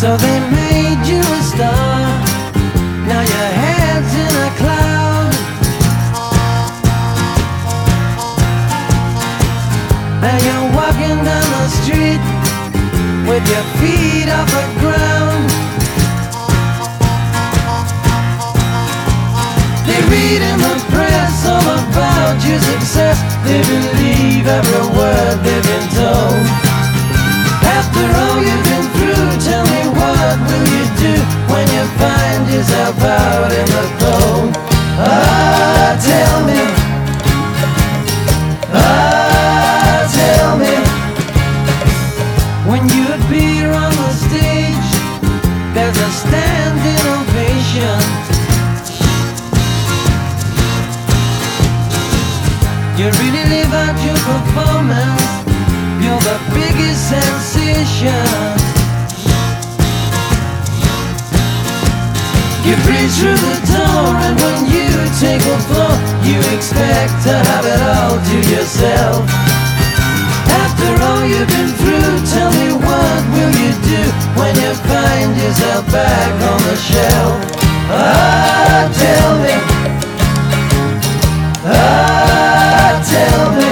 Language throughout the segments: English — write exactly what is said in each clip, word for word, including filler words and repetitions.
So they made you a star. Now your head's in a cloud. Now you're walking down the street with your feet off the ground. They read in the press all about your success. They believe every word they've been told. After all you've been through, tell me, what will you do when you find yourself out in the cold? Ah, tell me. Ah, tell me. When you appear on the stage, there's a standing ovation. You really live out your performance. You're the biggest sensation. You breathe through the door, and when you take a floor, you expect to have it all to yourself. After all you've been through, tell me, what will you do when you find yourself back on the shelf? Ah, tell me. Ah, tell me.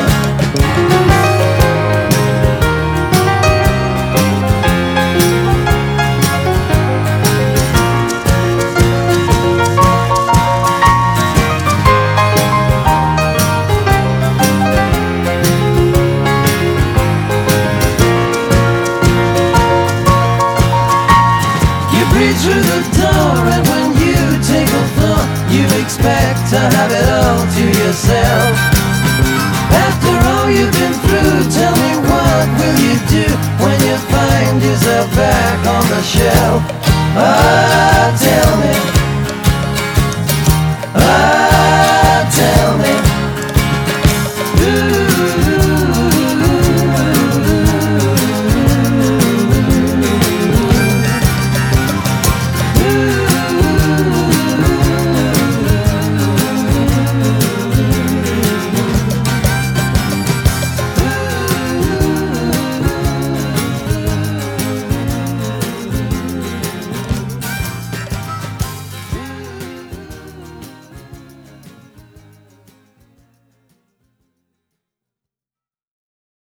Through the door, and when you take a floor, you expect to have it all to yourself. After all you've been through, tell me, what will you do when you find yourself back on the shelf? Ah, tell me.